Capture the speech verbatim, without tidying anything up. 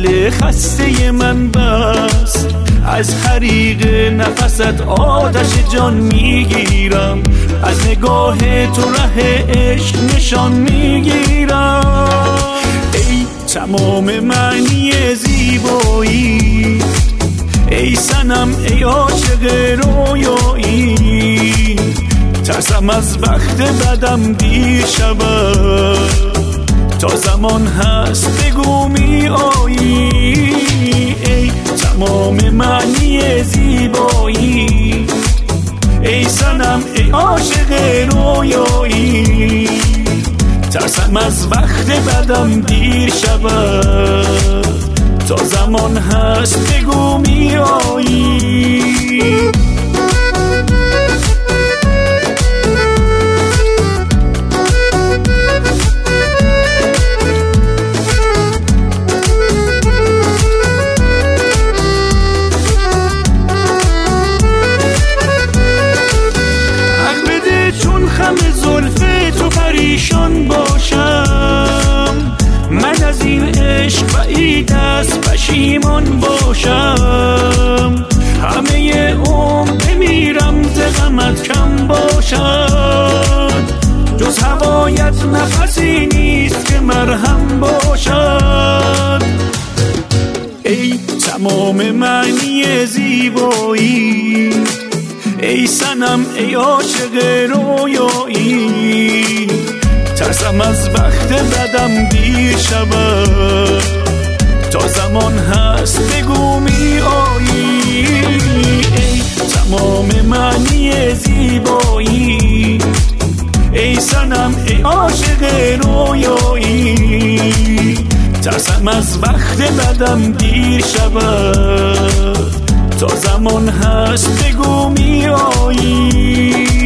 دل خسته من بس، از حریق نفست آتش جان میگیرم، از نگاه تو ره عشق نشان میگیرم. ای تمام معنی زیبایی، ای صنم ای عاشق رویایی، ترسم از وقت بدم دیر شود، تا زمان هست بگو می آیی. ای تمام معنی زیبایی، ای صنم ای عاشق رویایی، ترسم از وقت بدم دیر شود، تا زمان هست بگو می آیی. پریشان باشم من از این عشق بعید است، پشیمان باشم همه عمر بمیرم ز غمت کم باشد، جز هوایت نفسی نیست که مرهم باشد. ای تمام معنی زیبایی، ای صنم ای عاشق رویایی، ترسم از وقت بدم دیر شود، تا زمان هست بگو می آیی. ای تمام معنی زیبایی، ای صنم ای عاشق رویایی، ترسم از وقت بدم دیر شود، تا زمان هست بگو می آیی.